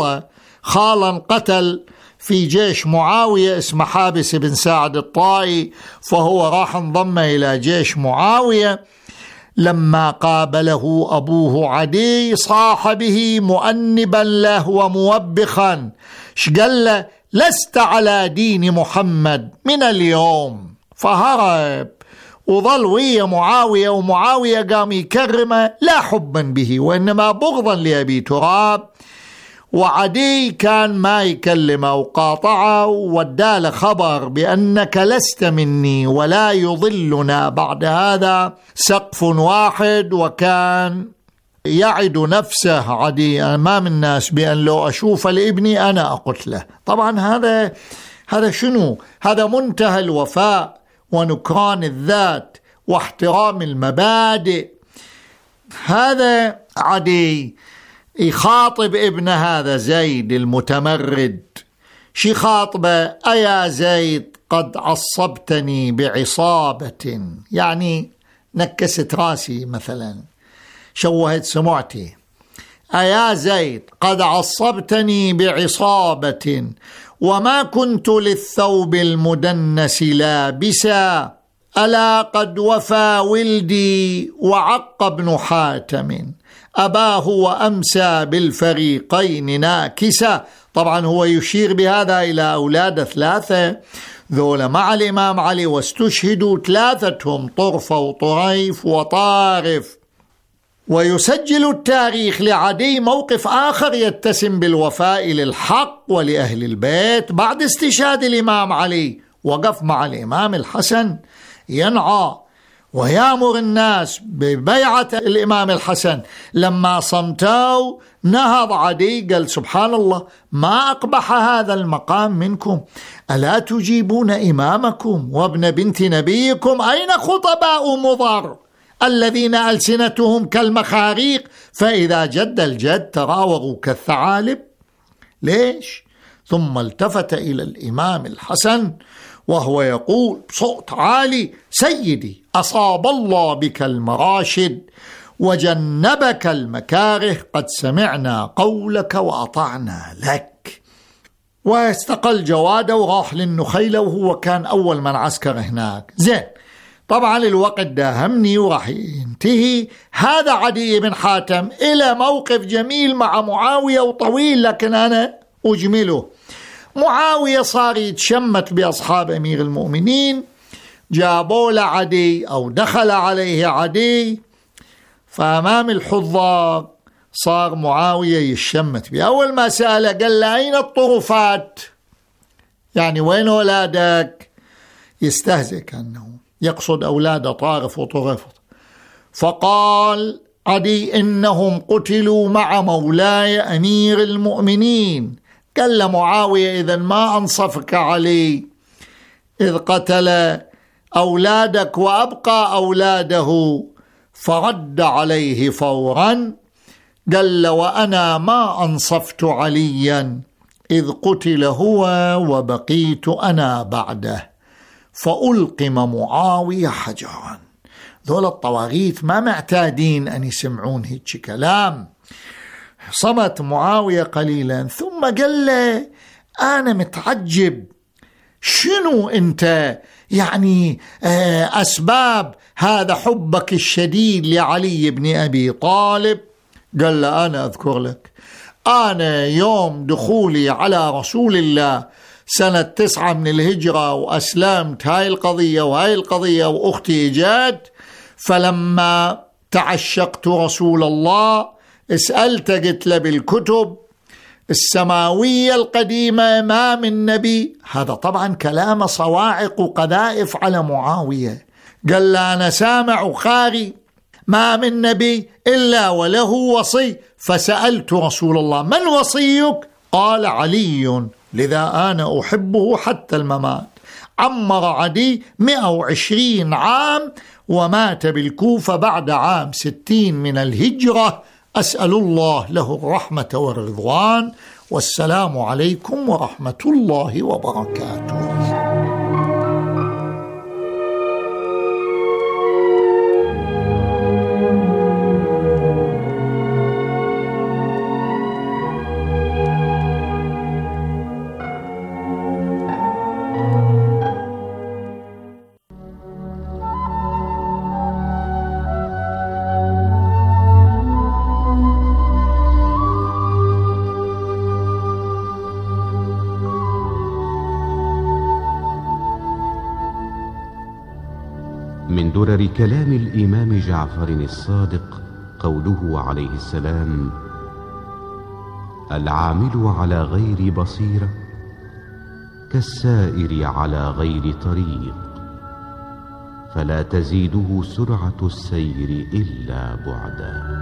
S10: خالا قتل في جيش معاوية اسمه حابس بن ساعد الطائي، فهو راح انضم إلى جيش معاوية. لما قابله أبوه عدي صاح به مؤنبا له وموبخا، قال له: لست على دين محمد من اليوم. فهرب وظل ويا معاوية، ومعاوية قام يكرمه لا حبا به وإنما بغضا لأبي تراب. وعدي كان ما يكلمه وقاطعه، ودال خبر بأنك لست مني ولا يضلنا بعد هذا سقف واحد. وكان يعد نفسه عدي أمام الناس بأن لو أشوف لابني أنا أقتله. طبعا هذا شنو؟ هذا منتهى الوفاء ونكران الذات واحترام المبادئ. هذا عدي يخاطب ابن هذا زيد المتمرد، شي خاطبه: أيا زيد قد عصبتني بعصابة، يعني نكست راسي مثلا، شوهت سمعتي. أيا زيد قد عصبتني بعصابة، وما كنت للثوب المدنس لابسا، ألا قد وفى ولدي وعق ابن حاتم، أباه وأمسى بالفريقين ناكسا. طبعا هو يشير بهذا إلى أولاد ثلاثة ذولا مع الإمام علي، واستشهدوا ثلاثتهم، طرفة وطريف وطارف. ويسجل التاريخ لعدي موقف آخر يتسم بالوفاء للحق ولأهل البيت. بعد استشهاد الإمام علي وقف مع الإمام الحسن ينعى ويأمر الناس ببيعة الإمام الحسن. لما صمتوا نهض عدي قال سبحان الله ما أقبح هذا المقام منكم، ألا تجيبون إمامكم وابن بنت نبيكم؟ أين خطباء مضر الذين ألسنتهم كالمخاريق فإذا جد الجد تراوغوا كالثعالب؟ ليش؟ ثم التفت إلى الإمام الحسن وهو يقول بصوت عالي: سيدي، أصاب الله بك المراشد وجنبك المكاره، قد سمعنا قولك وأطعنا لك. واستقل جواده وراح للنخيلة، وهو كان أول من عسكر هناك. زين، طبعا الوقت داهمني وراح ينتهي. هذا عدي بن حاتم إلى موقف جميل مع معاوية وطويل، لكن أنا أجمله. معاوية صار يتشمت بأصحاب أمير المؤمنين، جابوا له عدي أو دخل عليه عدي، فأمام الحضار صار معاوية يتشمت به. أول ما سأله قال له: أين الطرفات؟ يعني وين أولادك؟ يستهزئ كأنه يقصد أولاد طارف وطرف. فقال عدي: إنهم قتلوا مع مولاي أمير المؤمنين. قال له معاوية: إذن ما أنصفك علي إذ قتل أولادك وأبقى أولاده. فرد عليه فورا قال له: وأنا ما أنصفت عليا إذ قتل هو وبقيت أنا بعده. فألقم معاوية حجرا. ذول الطواغيت ما معتادين أن يسمعون هيك كلام. صمت معاوية قليلا ثم قال له: أنا متعجب، شنو أنت يعني أسباب هذا حبك الشديد لعلي بن أبي طالب؟ قال له: أنا أذكر لك، أنا يوم دخولي على رسول الله سنة 9 من الهجرة وأسلمت، هاي القضية وهاي القضية، وأختي جات، فلما تعشقت رسول الله اسألت قلت له بالكتب السماوية القديمة ما من نبي. هذا طبعا كلام صواعق وقذائف على معاوية. قال له: أنا سامع وخاري ما من نبي إلا وله وصي، فسألت رسول الله: من وصيك؟ قال: علي، لذا أنا أحبه حتى الممات. عمر عدي 120 عام ومات بالكوفة بعد عام 60 من الهجرة. أسأل الله له الرحمة والرضوان، والسلام عليكم ورحمة الله وبركاته.
S2: من درر كلام الإمام جعفر الصادق قوله عليه السلام: العامل على غير بصيرة كالسائر على غير طريق، فلا تزيده سرعة السير إلا بعدا.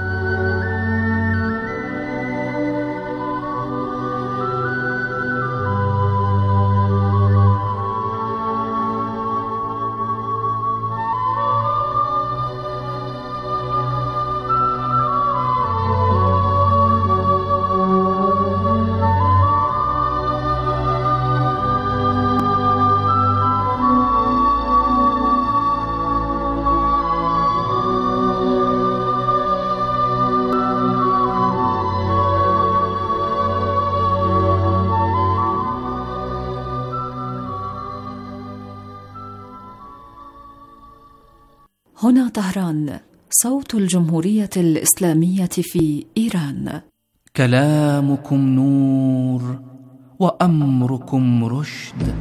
S4: هنا طهران، صوت الجمهورية الإسلامية في إيران.
S11: كلامكم نور وأمركم رشد.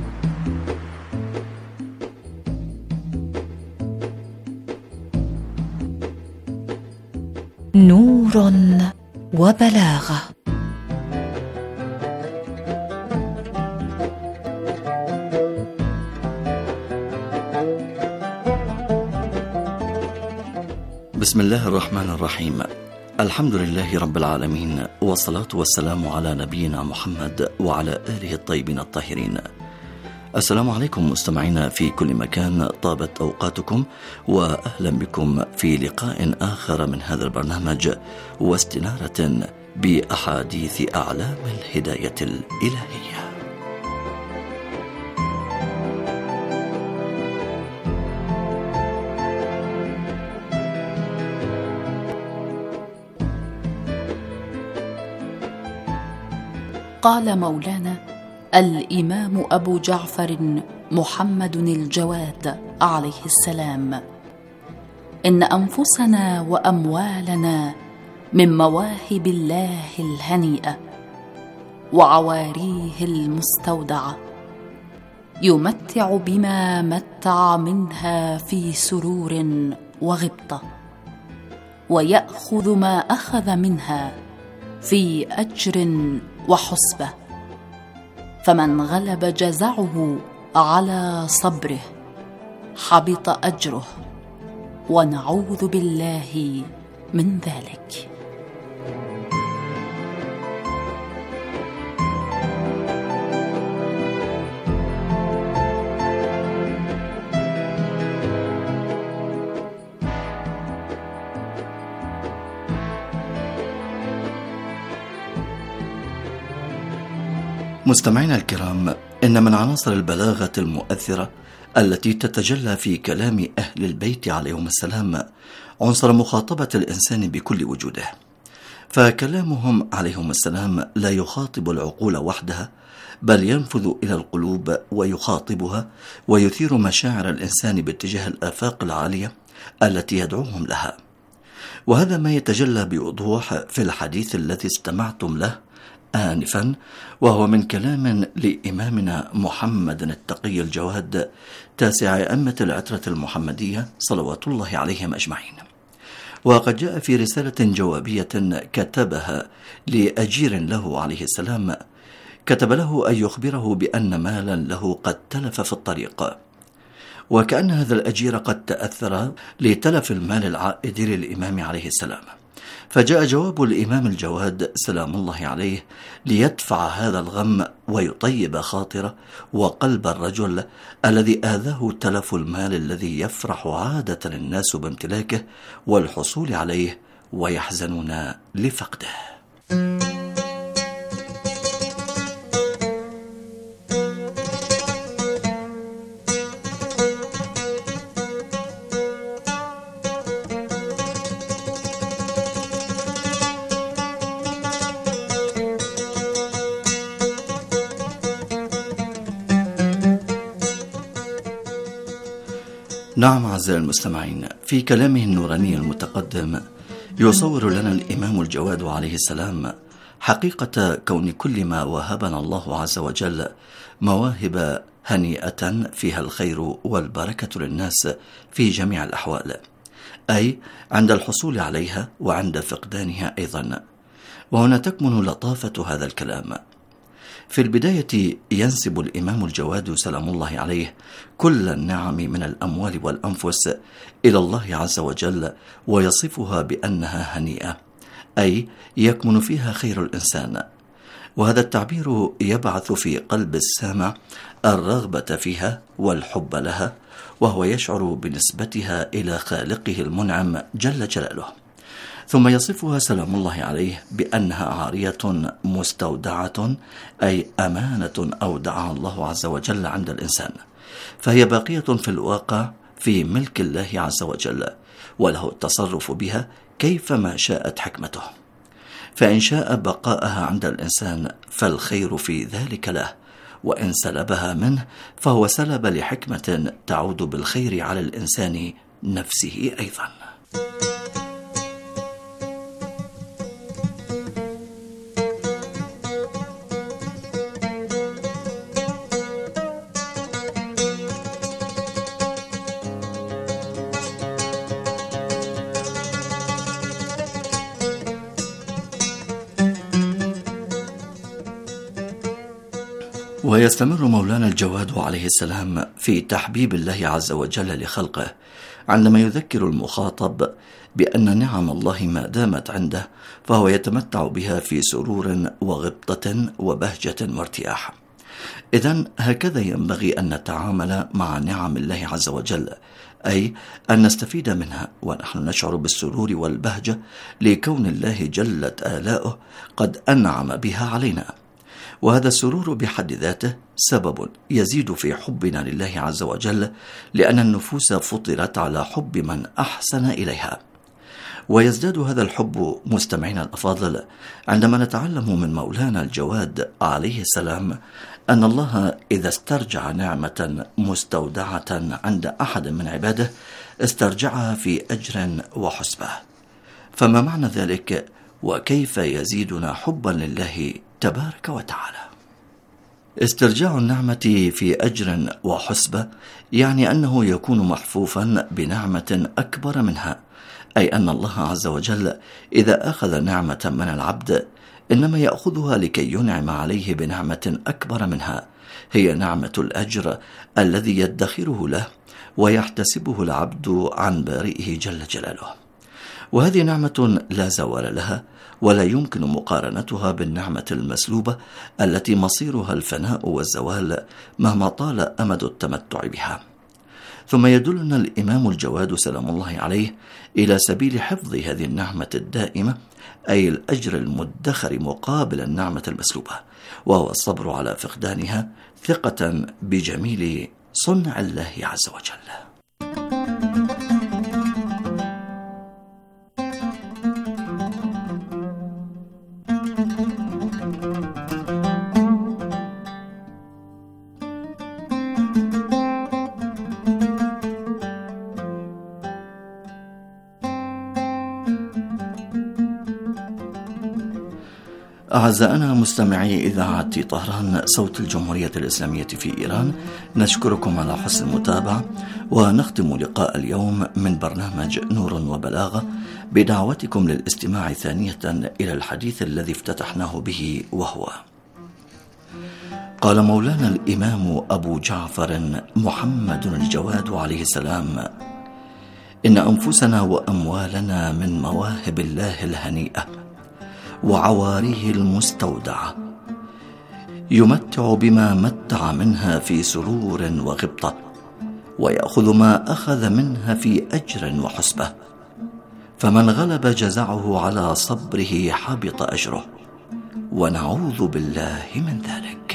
S9: نور وبلاغة.
S12: بسم الله الرحمن الرحيم. الحمد لله رب العالمين، والصلاة والسلام على نبينا محمد وعلى آله الطيبين الطاهرين. السلام عليكم مستمعينا في كل مكان، طابت أوقاتكم وأهلا بكم في لقاء آخر من هذا البرنامج واستنارة بأحاديث أعلام الهداية الإلهية.
S9: قال مولانا الإمام أبو جعفر محمد الجواد عليه السلام: إن أنفسنا وأموالنا من مواهب الله الهنيئة وعواريه المستودعة، يمتع بما متع منها في سرور وغبطة، ويأخذ ما أخذ منها في أجر وحسبة، فمن غلب جزعه على صبره حبط أجره، ونعوذ بالله من ذلك.
S12: مستمعينا الكرام، إن من عناصر البلاغة المؤثرة التي تتجلى في كلام أهل البيت عليهم السلام عنصر مخاطبة الإنسان بكل وجوده، فكلامهم عليهم السلام لا يخاطب العقول وحدها، بل ينفذ إلى القلوب ويخاطبها ويثير مشاعر الإنسان باتجاه الآفاق العالية التي يدعوهم لها. وهذا ما يتجلى بوضوح في الحديث الذي استمعتم له آنفا، وهو من كلام لإمامنا محمد التقي الجواد، تاسع أئمة العترة المحمدية صلوات الله عليهم أجمعين. وقد جاء في رسالة جوابية كتبها لأجير له عليه السلام، كتب له أن يخبره بأن مالا له قد تلف في الطريق، وكأن هذا الأجير قد تأثر لتلف المال العائد للإمام عليه السلام، فجاء جواب الإمام الجواد سلام الله عليه ليدفع هذا الغم ويطيب خاطره وقلب الرجل الذي آذاه تلف المال الذي يفرح عادة الناس بامتلاكه والحصول عليه ويحزنون لفقده. نعم أعزائي المستمعين، في كلامه النوراني المتقدم يصور لنا الإمام الجواد عليه السلام حقيقة كون كل ما وهبنا الله عز وجل مواهب هنيئة فيها الخير والبركة للناس في جميع الأحوال، أي عند الحصول عليها وعند فقدانها أيضا. وهنا تكمن لطافة هذا الكلام. في البداية ينسب الإمام الجواد سلام الله عليه كل النعم من الأموال والأنفس إلى الله عز وجل، ويصفها بأنها هنيئة، أي يكمن فيها خير الإنسان. وهذا التعبير يبعث في قلب السامع الرغبة فيها والحب لها، وهو يشعر بنسبتها إلى خالقه المنعم جل جلاله. ثم يصفها سلام الله عليه بأنها عارية مستودعة، أي أمانة أودعها الله عز وجل عند الإنسان، فهي باقية في الواقع في ملك الله عز وجل، وله التصرف بها كيفما شاءت حكمته. فإن شاء بقاءها عند الإنسان فالخير في ذلك له، وإن سلبها منه فهو سلب لحكمة تعود بالخير على الإنسان نفسه أيضا. ويستمر مولانا الجواد عليه السلام في تحبيب الله عز وجل لخلقه عندما يذكر المخاطب بأن نعم الله ما دامت عنده فهو يتمتع بها في سرور وغبطة وبهجة وارتياح. إذن هكذا ينبغي أن نتعامل مع نعم الله عز وجل، أي أن نستفيد منها ونحن نشعر بالسرور والبهجة لكون الله جلت آلاؤه قد أنعم بها علينا. وهذا السرور بحد ذاته سبب يزيد في حبنا لله عز وجل، لأن النفوس فطرت على حب من أحسن إليها. ويزداد هذا الحب مستمعينا الأفاضل عندما نتعلم من مولانا الجواد عليه السلام أن الله إذا استرجع نعمة مستودعة عند أحد من عباده استرجعها في أجر وحسبة. فما معنى ذلك؟ وكيف يزيدنا حبا لله تبارك وتعالى؟ استرجاع النعمة في أجر وحسبة يعني أنه يكون محفوفا بنعمة أكبر منها، أي أن الله عز وجل إذا أخذ نعمة من العبد إنما يأخذها لكي ينعم عليه بنعمة أكبر منها، هي نعمة الأجر الذي يدخره له ويحتسبه العبد عن بارئه جل جلاله. وهذه نعمة لا زوال لها، ولا يمكن مقارنتها بالنعمة المسلوبة التي مصيرها الفناء والزوال مهما طال أمد التمتع بها. ثم يدلنا الإمام الجواد سلام الله عليه إلى سبيل حفظ هذه النعمة الدائمة، أي الأجر المدخر مقابل النعمة المسلوبة، وهو الصبر على فقدانها ثقة بجميل صنع الله عز وجل. أعزائنا مستمعي إذاعة طهران صوت الجمهورية الإسلامية في إيران، نشكركم على حسن المتابعة، ونختم لقاء اليوم من برنامج نور وبلاغة بدعوتكم للاستماع ثانية إلى الحديث الذي افتتحناه به، وهو: قال مولانا الإمام أبو جعفر محمد الجواد عليه السلام: إن أنفسنا وأموالنا من مواهب الله الهنيئة وعواريه المستودعة، يمتع بما متع منها في سرور وغبطة، ويأخذ ما أخذ منها في أجر وحسبة، فمن غلب جزعه على صبره حبط أجره، ونعوذ بالله من ذلك.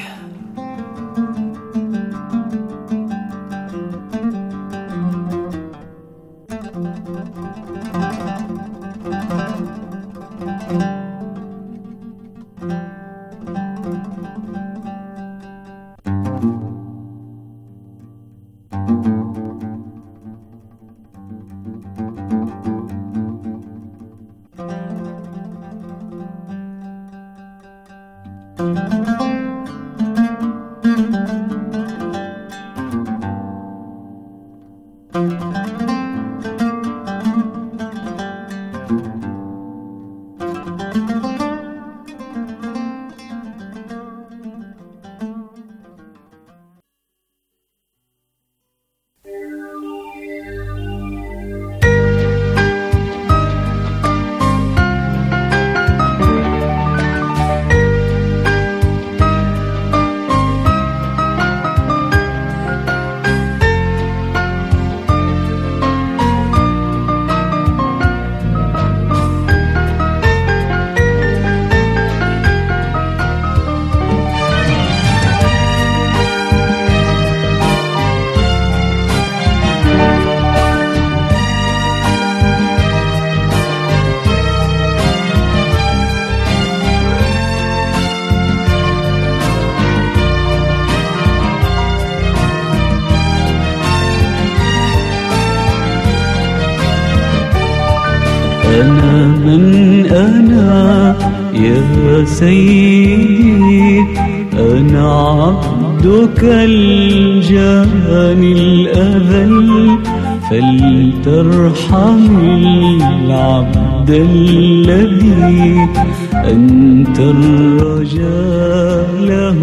S13: أنا من أنا يا سيدي، أنا عبدك الجاني الأذل، فلترحم العبد الذي أنت الرجاء له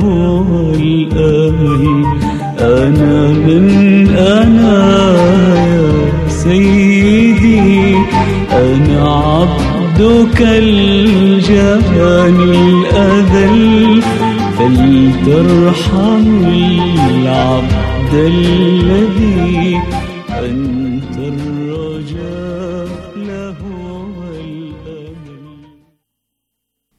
S13: الآن. أنا من أنا يا سيدي أنا عبدك الجاني الأذل فلترحم العبد الذي